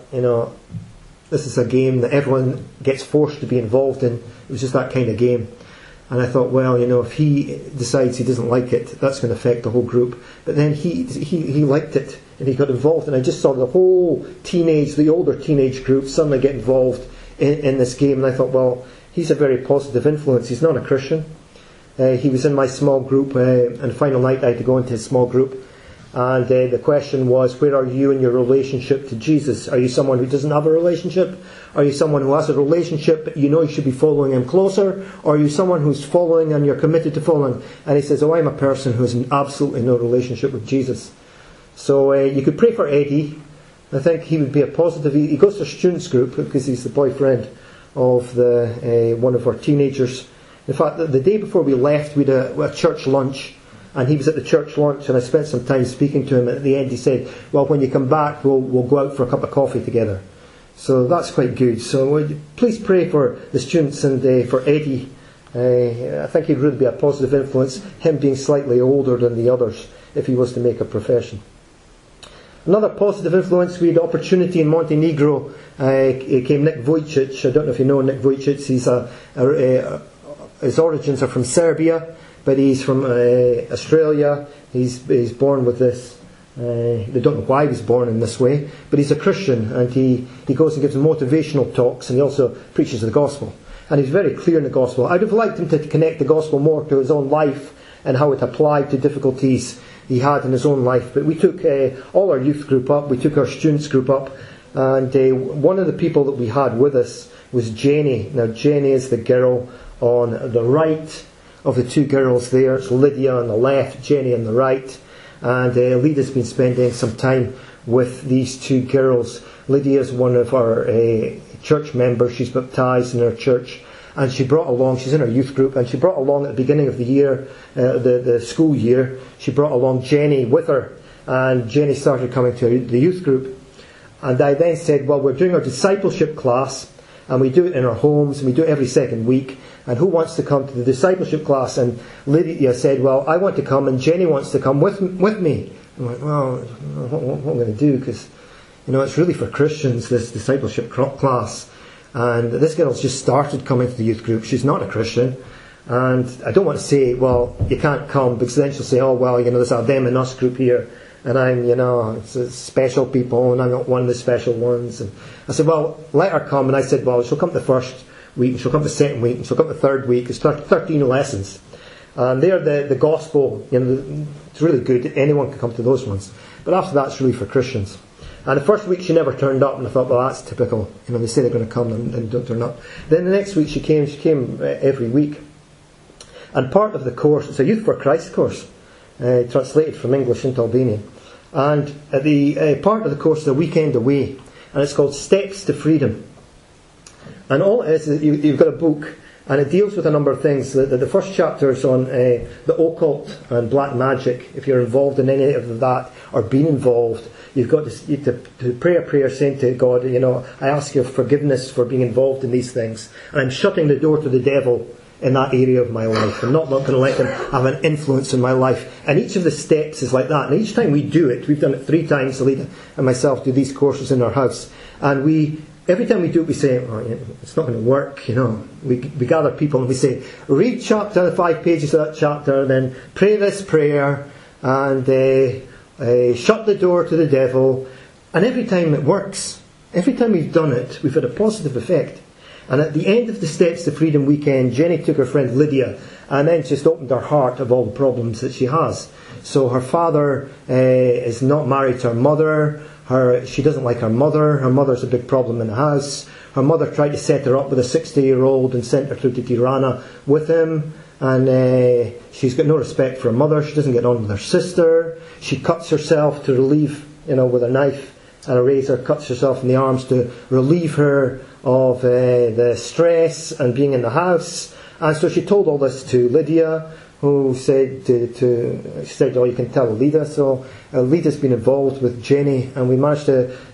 this is a game that everyone gets forced to be involved in. It was just that kind of game. And I thought, well, if he decides he doesn't like it, that's going to affect the whole group. But then he liked it, and he got involved. And I just saw the whole the older teenage group suddenly get involved in this game. And I thought, well, he's a very positive influence. He's not a Christian. He was in my small group, and final night I had to go into his small group. And the question was, where are you in your relationship to Jesus? Are you someone who doesn't have a relationship? Are you someone who has a relationship but you should be following him closer? Or are you someone who's following and you're committed to following? And he says, oh, I'm a person who has absolutely no relationship with Jesus. So you could pray for Eddie. I think he would be a positive. He goes to a students group because he's the boyfriend of one of our teenagers. In fact, the day before we left, we had a church lunch. And he was at the church lunch, and I spent some time speaking to him. At the end, he said, well, when you come back, we'll go out for a cup of coffee together. So that's quite good. So please pray for the students and for Eddie. I think he'd really be a positive influence, him being slightly older than the others, if he was to make a profession. Another positive influence, we had opportunity in Montenegro. Came Nick Vujicic. I don't know if you know Nick Vujicic. His origins are from Serbia. But he's from Australia. He's born with this. They don't know why he was born in this way. But he's a Christian, and he goes and gives motivational talks, and he also preaches the gospel. And he's very clear in the gospel. I'd have liked him to connect the gospel more to his own life and how it applied to difficulties he had in his own life. But we took all our youth group up. We took our students group up. And one of the people that we had with us was Jenny. Now, Jenny is the girl on the right of the two girls there. It's Lydia on the left, Jenny on the right. And Lydia's been spending some time with these two girls. Lydia is one of our church members. She's baptised in our church. And she's in our youth group, and she brought along at the beginning of the year, the school year, she brought along Jenny with her. And Jenny started coming to the youth group. And I then said, well, we're doing our discipleship class, and we do it in our homes, and we do it every second week. And who wants to come to the discipleship class? And Lydia said, well, I want to come, and Jenny wants to come with me. I'm like, well, what am I going to do? Because, it's really for Christians, this discipleship class. And this girl's just started coming to the youth group. She's not a Christian. And I don't want to say, well, you can't come, because then she'll say, oh, well, there's a them and us group here, and I'm, it's special people, and I'm not one of the special ones. And I said, well, let her come. And I said, well, she'll come the first week, and she'll come the second week, and she'll come the third week. It's 13 lessons. And they're the gospel, it's really good. Anyone can come to those ones. But after that, it's really for Christians. And the first week she never turned up, and I thought, well, that's typical. They say they're going to come and don't turn up. Then the next week she came every week. And part of the course, it's a Youth for Christ course, translated from English into Albanian. And the part of the course is a weekend away, and it's called Steps to Freedom. And all it is you've got a book, and it deals with a number of things. The first chapter is on the occult and black magic. If you're involved in any of that, or been involved, you've got to pray a prayer saying to God, I ask your forgiveness for being involved in these things. And I'm shutting the door to the devil in that area of my life. I'm not going to let him have an influence in my life. And each of the steps is like that. And each time we do it, we've done it 3 times, Alida and myself do these courses in our house. And every time we do it, we say, it's not going to work, We gather people and we say, read 5 pages of that chapter, then pray this prayer, and shut the door to the devil. And every time it works. Every time we've done it, we've had a positive effect. And at the end of the Steps to Freedom weekend, Jenny took her friend Lydia and then just opened her heart of all the problems that she has. So her father is not married to her mother. She doesn't like her mother. Her mother's a big problem in the house. Her mother tried to set her up with a 60-year-old and sent her through to Tirana with him. And she's got no respect for her mother. She doesn't get on with her sister. She cuts herself to relieve, with a knife and a razor, cuts herself in the arms to relieve her of the stress and being in the house. And so she told all this to Lydia, who said she said, you can tell Alida. So Alida's been involved with Jenny, and we managed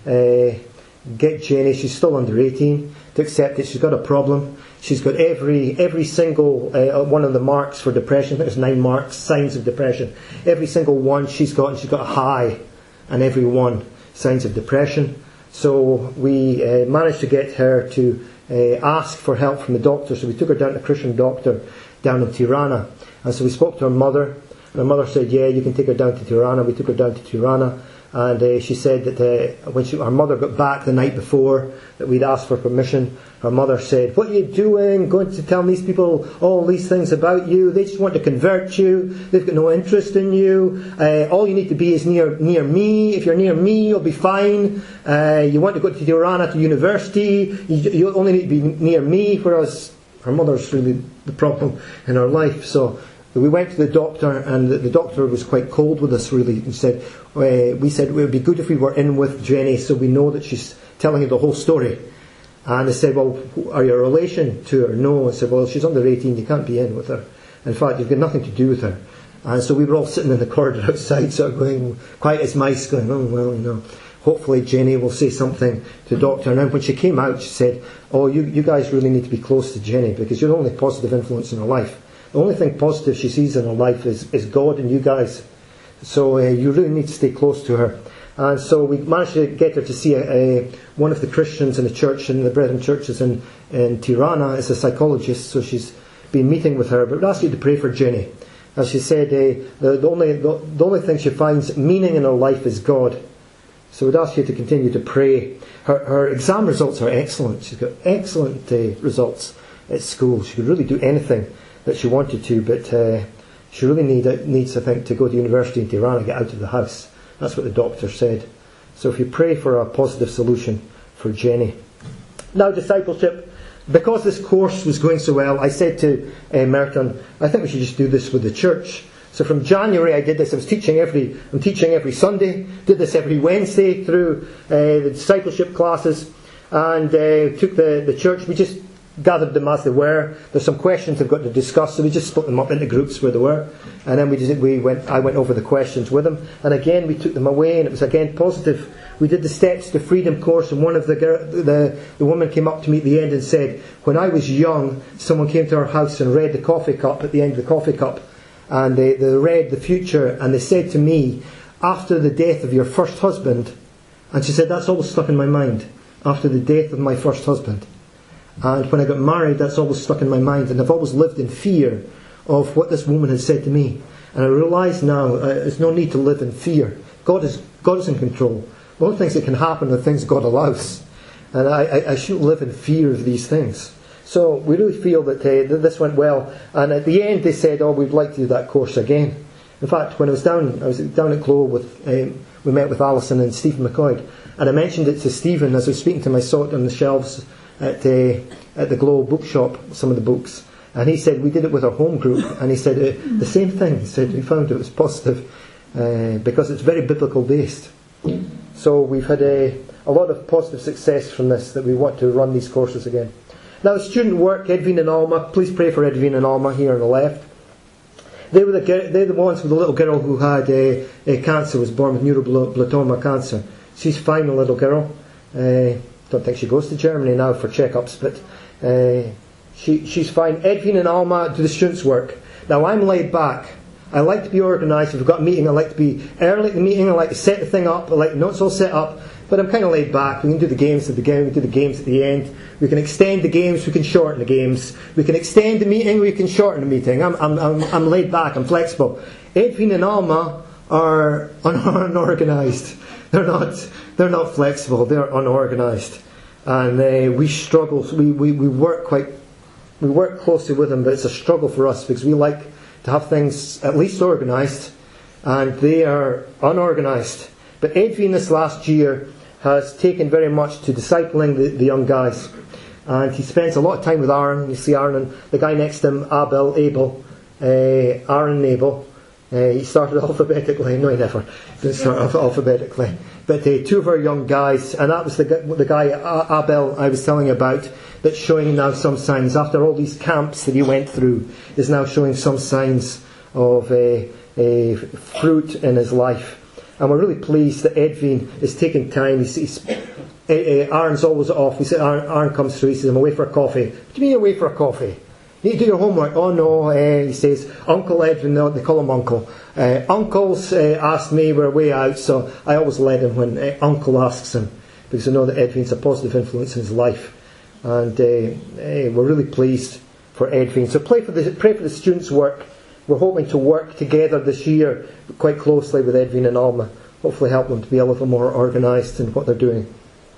to get Jenny, she's still under 18, to accept that she's got a problem. She's got every single one of the marks for depression. I think there's 9 marks, signs of depression. Every single one she's got, and she's got a high, and every one signs of depression. So we managed to get her to ask for help from the doctor. So we took her down to a Christian doctor down in Tirana. And so we spoke to her mother. And her mother said, yeah, you can take her down to Tirana. We took her down to Tirana. And she said that when her mother got back the night before, that we'd asked for permission, her mother said, what are you doing? Going to tell these people all these things about you? They just want to convert you. They've got no interest in you. All you need to be is near me. If you're near me, you'll be fine. You want to go to Tirana to university. You only need to be near me. Whereas her mother's really the problem in her life. So we went to the doctor, and the doctor was quite cold with us, really, and said, we said it would be good if we were in with Jenny so we know that she's telling you the whole story. And they said, well, are you a relation to her? No. I said, well, she's under 18, you can't be in with her. In fact, you've got nothing to do with her. And so we were all sitting in the corridor outside, sort of going, quiet as mice, going, oh, well, hopefully Jenny will say something to the doctor. And then when she came out, she said, oh, you guys really need to be close to Jenny, because you're the only positive influence in her life. The only thing positive she sees in her life is God and you guys. So you really need to stay close to her. And so we managed to get her to see one of the Christians in the church, in the Brethren churches in Tirana, as a psychologist. So she's been meeting with her. But we'd ask you to pray for Jenny. As she said, the only thing she finds meaning in her life is God. So we'd ask you to continue to pray. Her exam results are excellent. She's got excellent results at school. She could really do anything that she wanted to, but she really needs, I think, to go to university in Tirana, get out of the house. That's what the doctor said. So if you pray for a positive solution for Jenny. Now, discipleship. Because this course was going so well, I said to Merton, I think we should just do this with the church. So from January I did this. I'm teaching every Sunday. Did this every Wednesday through the discipleship classes, and took the church. We just gathered them as they were. There's some questions they've got to discuss, so we just split them up into groups where they were, and then I went over the questions with them, and again we took them away, and it was again positive. We did the Steps to Freedom course, and one of the woman came up to me at the end and said, when I was young, someone came to our house and read the coffee cup at the end of the coffee cup, and they read the future, and they said to me, after the death of your first husband, and she said, that's always stuck in my mind, after the death of my first husband. And when I got married, that's always stuck in my mind, and I've always lived in fear of what this woman had said to me. And I realise now there's no need to live in fear. God is in control. One of the things that can happen are things God allows. And I shouldn't live in fear of these things. So we really feel that this went well. And at the end they said, we'd like to do that course again. In fact, when I was down at Glow we met with Alison and Stephen McCoy. And I mentioned it to Stephen as I was speaking to him. I saw it on the shelves at the Glow bookshop, some of the books. And he said, we did it with our home group. And he said the same thing. He said, we found it was positive because it's very biblical based. So we've had a lot of positive success from this, that we want to run these courses again. Now, student work, Edwin and Alma. Please pray for Edwin and Alma here on the left. They're the ones with the little girl who had cancer, was born with neuroblastoma cancer. She's fine, a little girl. Don't think she goes to Germany now for checkups, but she's fine. Edwin and Alma do the students' work. Now, I'm laid back. I like to be organised. If we've got a meeting, I like to be early at the meeting. I like to set the thing up. I like to know it's all set up. But I'm kind of laid back. We can do the games at the beginning. We can do the games at the end. We can extend the games. We can shorten the games. We can extend the meeting. We can shorten the meeting. I'm laid back. I'm flexible. Edwin and Alma are unorganised. They're not flexible. They're unorganised, and we struggle. We work closely with them, but it's a struggle for us because we like to have things at least organised, and they are unorganised. But Edwin this last year has taken very much to discipling the young guys, and he spends a lot of time with Aaron. You see Aaron and the guy next to him, Aaron Abel. He started alphabetically. No, he never didn't start alphabetically. But two of our young guys, and that was the guy Abel I was telling you about, that's showing now some signs after all these camps that he went through, is now showing some signs of a fruit in his life. And we're really pleased that Edwin is taking time. Aaron's always off. He said, Aaron comes through. He says, I'm away for a coffee. What do you mean away for a coffee? You need to do your homework. Oh no, he says, Uncle Edwin, no, they call him Uncle. Uncle's asked me, we're way out, so I always let him when Uncle asks him, because I know that Edwin's a positive influence in his life. And we're really pleased for Edwin. So pray for the students' work. We're hoping to work together this year quite closely with Edwin and Alma. Hopefully help them to be a little more organised in what they're doing.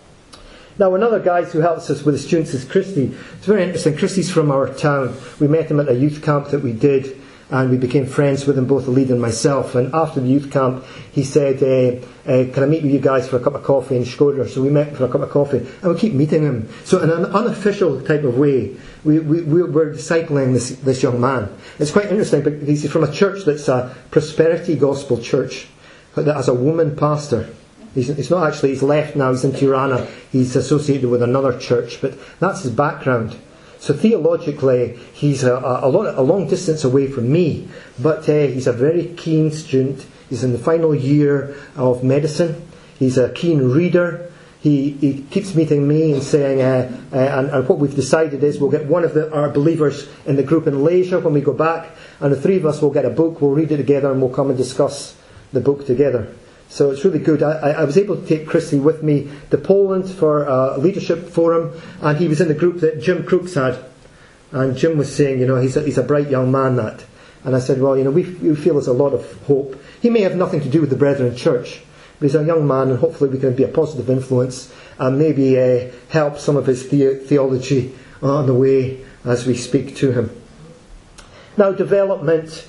Now, another guy who helps us with the students is Christy. It's very interesting. Christy's from our town. We met him at a youth camp that we did, and we became friends with him, both the leader and myself. And after the youth camp, he said, can I meet with you guys for a cup of coffee in Shkodër? So we met for a cup of coffee, and we keep meeting him. So in an unofficial type of way, we're discipling this young man. It's quite interesting, because he's from a church that's a prosperity gospel church, that has a woman pastor. He's not actually, he's left now, he's in Tirana. He's associated with another church, but that's his background. So theologically, he's a long distance away from me, but he's a very keen student. He's in the final year of medicine. He's a keen reader. He keeps meeting me and saying, and what we've decided is we'll get one of our believers in the group in Malaysia when we go back, and the three of us will get a book, we'll read it together, and we'll come and discuss the book together. So it's really good. I was able to take Christy with me to Poland for a leadership forum, and he was in the group that Jim Crooks had. And Jim was saying, he's a bright young man, that. And I said, well, we feel there's a lot of hope. He may have nothing to do with the Brethren Church, but he's a young man, and hopefully we can be a positive influence and maybe help some of his theology on the way as we speak to him. Now, development.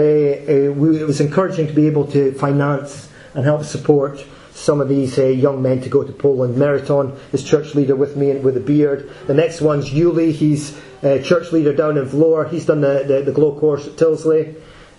It was encouraging to be able to finance and help support some of these young men to go to Poland. Meriton is church leader with me and with a beard. The next one's Yuli. He's church leader down in Vlore. He's done the Glow course at Tilsley.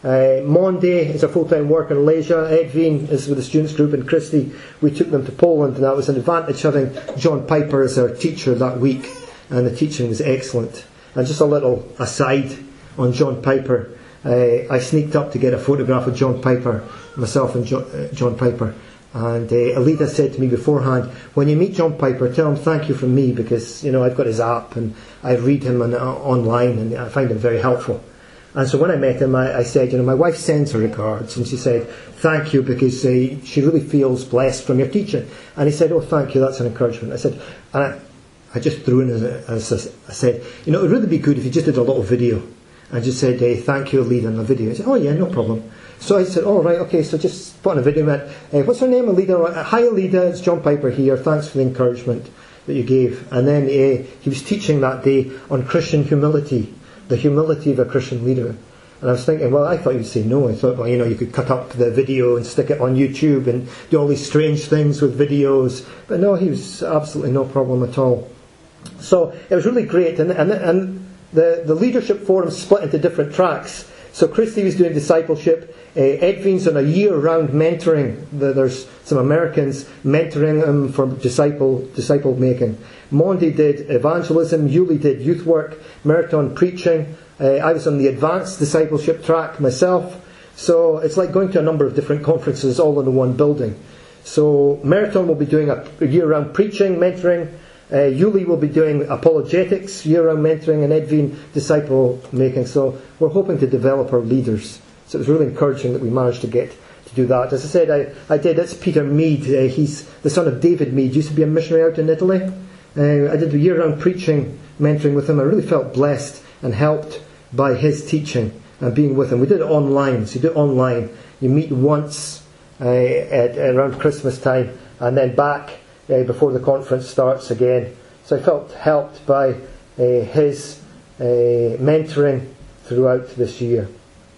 Monday is a full-time worker in Malaysia. Edwin is with the students group, and Christy, we took them to Poland, and that was an advantage having John Piper as our teacher that week, and the teaching was excellent. And just a little aside on John Piper. I sneaked up to get a photograph of John Piper, myself and John Piper. And Alita said to me beforehand, when you meet John Piper, tell him thank you from me, because I've got his app and I read him online and I find him very helpful. And so when I met him, I said, my wife sends her regards, and she said, thank you, because she really feels blessed from your teaching. And he said, oh, thank you, that's an encouragement. I said, and I just threw in, I said, it would really be good if you just did a little video. I just said, thank you, Alita, on the video. He said, oh yeah, no problem. So I said, all right, okay, so just put on a video and went, what's her name, Alida? Hi Alida, it's John Piper here, thanks for the encouragement that you gave. And then he was teaching that day on Christian humility, the humility of a Christian leader. And I was thinking, well, I thought you'd say no. I thought, well, you could cut up the video and stick it on YouTube and do all these strange things with videos. But no, he was absolutely no problem at all. So it was really great. And the leadership forum split into different tracks. So Christy was doing discipleship. Edwin's on a year-round mentoring. There's some Americans mentoring him for disciple making. Mondi did evangelism. Yuli did youth work. Meriton preaching. I was on the advanced discipleship track myself. So it's like going to a number of different conferences all in the one building. So Meriton will be doing a year-round preaching, mentoring. Yuli will be doing apologetics, year-round mentoring, and Edwin disciple making. So we're hoping to develop our leaders. So it was really encouraging that we managed to get to do that. As I said, I did. It's Peter Mead. He's the son of David Mead. Used to be a missionary out in Italy. I did the year-round preaching, mentoring with him. I really felt blessed and helped by his teaching and being with him. We did it online. So you do it online. You meet once around Christmas time, and then back before the conference starts again. So I felt helped by his mentoring throughout this year.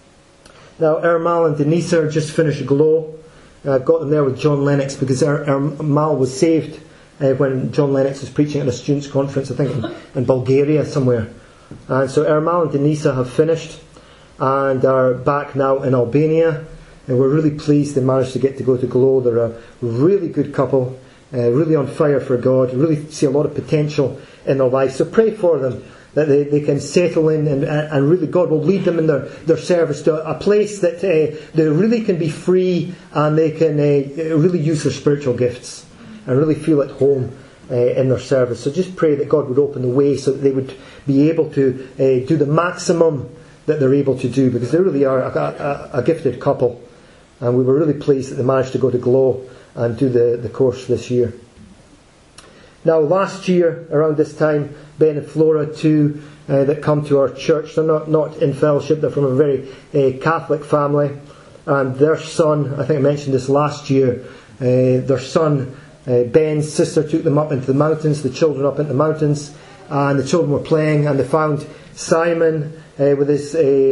Now, Ermal and Denisa just finished Glow. I've got them there with John Lennox because Ermal was saved when John Lennox was preaching at a students' conference, I think in Bulgaria somewhere. And so Ermal and Denisa have finished and are back now in Albania. And we're really pleased they managed to get to go to Glow. They're a really good couple. Really on fire for God, really see a lot of potential in their life. So pray for them, that they can settle in and really God will lead them in their service to a place that they really can be free and they can really use their spiritual gifts and really feel at home in their service. So just pray that God would open the way so that they would be able to do the maximum that they're able to do, because they really are a gifted couple. And we were really pleased that they managed to go to Glow and do the course this year. Now, last year, around this time, Ben and Flora too, that come to our church, they're not in fellowship, they're from a very Catholic family, and their son, I think I mentioned this last year, their son, Ben's sister took them up into the mountains, the children up into the mountains, and the children were playing, and they found Simon with his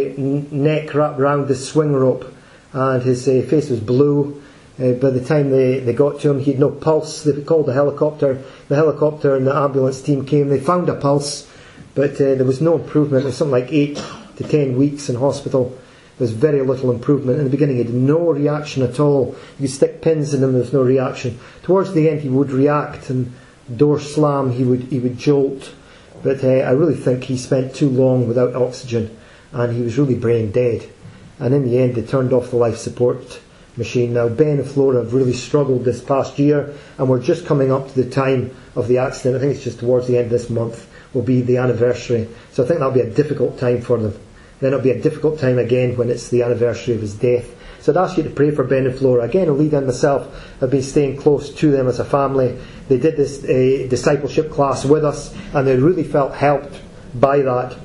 neck wrapped around the swing rope, and his face was blue. By the time they got to him, he had no pulse. They called the helicopter. The helicopter and the ambulance team came. They found a pulse, but there was no improvement. It was something like 8 to 10 weeks in hospital. There was very little improvement. In the beginning, he had no reaction at all. You could stick pins in him, there was no reaction. Towards the end, he would react, and door slam, he would jolt. But I really think he spent too long without oxygen, and he was really brain dead. And in the end, they turned off the life support machine. Now, Ben and Flora have really struggled this past year, and we're just coming up to the time of the accident. I think it's just towards the end of this month will be the anniversary. So I think that'll be a difficult time for them. Then it'll be a difficult time again when it's the anniversary of his death. So I'd ask you to pray for Ben and Flora. Again, Alida and myself have been staying close to them as a family. They did this discipleship class with us, and they really felt helped by that.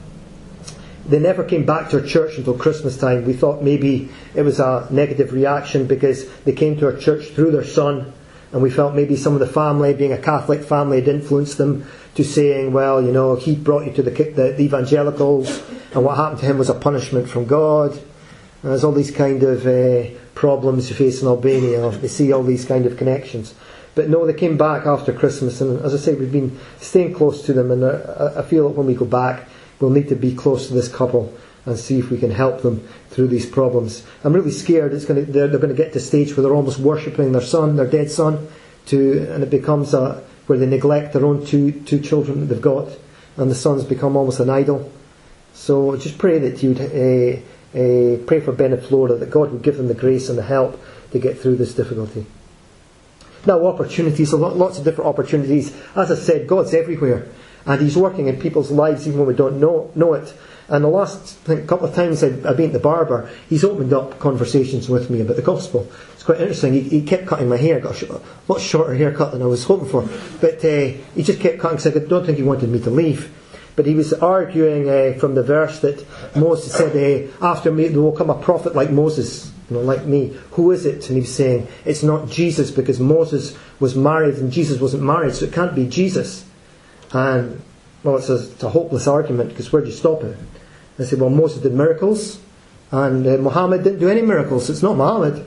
They never came back to our church until Christmas time. We thought maybe it was a negative reaction because they came to our church through their son, and we felt maybe some of the family, being a Catholic family, had influenced them to saying, well, he brought you to the evangelicals, and what happened to him was a punishment from God. And there's all these kind of problems you face in Albania. They see all these kind of connections. But no, they came back after Christmas, and as I say, we've been staying close to them, and I feel that when we go back, we'll need to be close to this couple and see if we can help them through these problems. I'm really scared they're going to get to a stage where they're almost worshipping their son, their dead son, and it becomes where they neglect their own two children that they've got, and the son's become almost an idol. So just pray that you'd pray for Ben and Flora, that God would give them the grace and the help to get through this difficulty. Now, opportunities, lots of different opportunities. As I said, God's everywhere. And He's working in people's lives even when we don't know it. And the last couple of times I've been at the barber, he's opened up conversations with me about the gospel. It's quite interesting. He kept cutting my hair. Got a lot shorter haircut than I was hoping for. But he just kept cutting because I don't think he wanted me to leave. But he was arguing from the verse that Moses said, after me there will come a prophet like Moses. like me. Who is it? And he's saying, it's not Jesus, because Moses was married and Jesus wasn't married, so it can't be Jesus. And, well, it's a hopeless argument, because where do you stop it? They say, well, Moses did miracles, and Muhammad didn't do any miracles, so it's not Muhammad.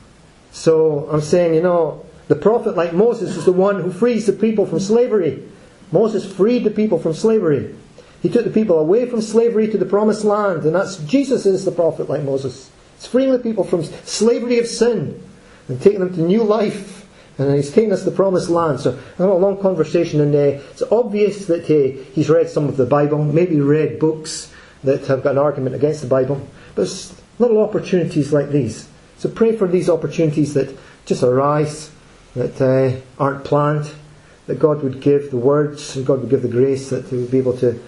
So I'm saying, the prophet like Moses is the one who frees the people from slavery. Moses freed the people from slavery. He took the people away from slavery to the promised land, and that's Jesus is the prophet like Moses. He's freeing the people from slavery of sin and taking them to new life, and he's taking us to the promised land. So I had a long conversation, and it's obvious that he's read some of the Bible, maybe read books that have got an argument against the Bible, but there's little opportunities like these. So pray for these opportunities that just arise, that aren't planned, that God would give the words and God would give the grace that He would be able to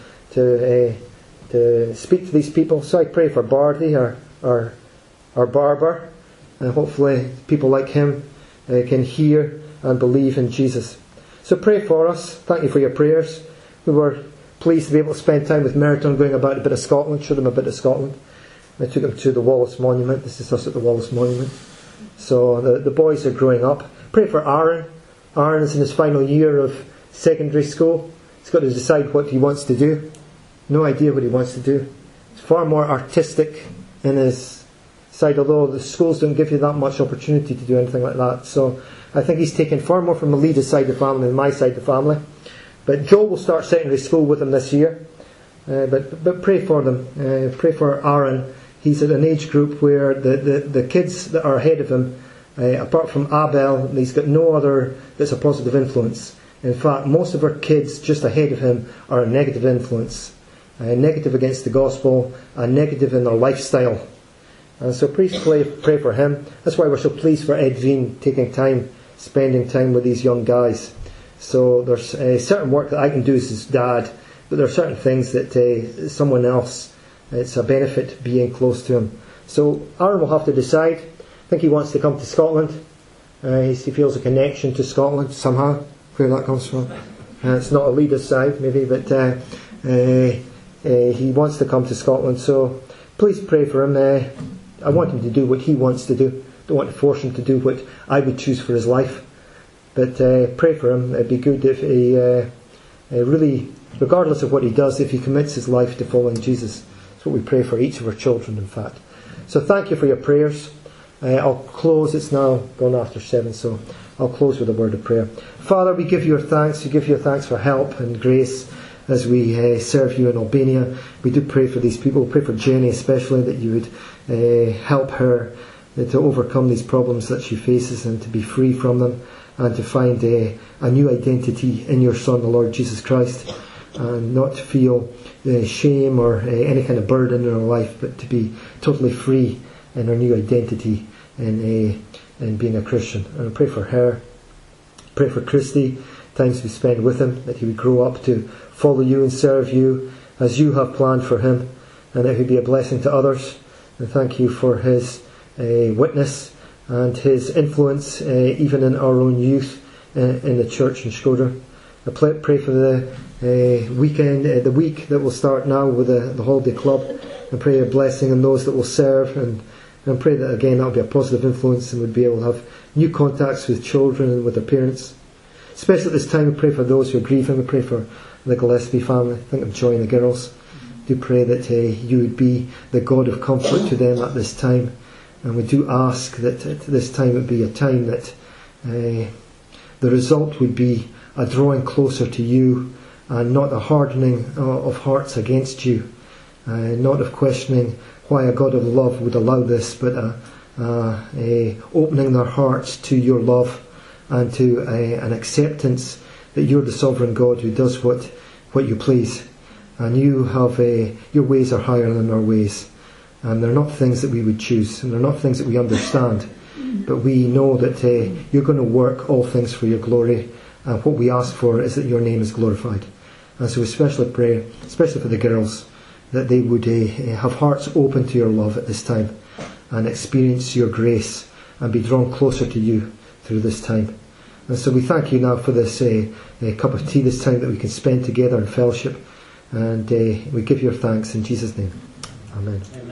speak to these people. So I pray for Bardi, our barber, and hopefully people like him can hear and believe in Jesus. So pray for us. Thank you for your prayers. We were pleased to be able to spend time with Meriton, going about a bit of Scotland, show them a bit of Scotland. I took them to the Wallace Monument. This is us at the Wallace Monument. So the boys are growing up. Pray for Aaron. Aaron is in his final year of secondary school. He's got to decide what he wants to do. No idea what he wants to do. He's far more artistic in his side, although the schools don't give you that much opportunity to do anything like that. So I think he's taken far more from Alida's side of the family than my side of the family. But Joel will start secondary school with him this year. But pray for them. Pray for Aaron. He's at an age group where the kids that are ahead of him, apart from Abel, he's got no other that's a positive influence. In fact, most of our kids just ahead of him are a negative influence. Negative against the gospel, and negative in their lifestyle. And so please pray for him. That's why we're so pleased for Ed Veen taking time, spending time with these young guys. So there's certain work that I can do as his dad, but there are certain things that someone else, it's a benefit being close to him. So Aaron will have to decide. I think he wants to come to Scotland. He feels a connection to Scotland somehow, where that comes from. It's not a leader's side maybe, but he wants to come to Scotland. So please pray for him. I want him to do what he wants to do. Don't want to force him to do what I would choose for his life. But pray for him. It'd be good if he really, regardless of what he does, if he commits his life to following Jesus. That's what we pray for each of our children, in fact. So thank you for your prayers. I'll close. It's now gone after 7, so I'll close with a word of prayer. Father, we give you thanks. We give you thanks for help and grace as we serve you in Albania. We do pray for these people. We pray for Jenny especially, that you would help her to overcome these problems that she faces and to be free from them, and to find a new identity in your Son, the Lord Jesus Christ, and not to feel shame or any kind of burden in her life, but to be totally free in her new identity in being a Christian. And I pray for her. Pray for Christy, times we spend with him, that he would grow up to follow you and serve you as you have planned for him, and that he would be a blessing to others. And thank you for his witness and his influence even in our own youth in the church in Shkodër. I pray for the weekend, the week that will start now with the holiday club, and pray a blessing on those that will serve, and pray that again that will be a positive influence and would be able to have new contacts with children and with their parents. Especially at this time, we pray for those who are grieving. We pray for the Gillespie family. I think of Joy and the girls. Do pray that you would be the God of comfort to them at this time. And we do ask that at this time it would be a time that the result would be a drawing closer to you, and not a hardening of hearts against you, not of questioning why a God of love would allow this, but opening their hearts to your love and to an acceptance that you're the sovereign God who does what you please, and you have your ways are higher than our ways, and they're not things that we would choose, and they're not things that we understand, but we know that you're going to work all things for your glory, and what we ask for is that your name is glorified. And so we especially pray, especially for the girls, that they would have hearts open to your love at this time, and experience your grace and be drawn closer to you through this time. And so we thank you now for this cup of tea, this time that we can spend together in fellowship, and we give your thanks in Jesus' name. Amen.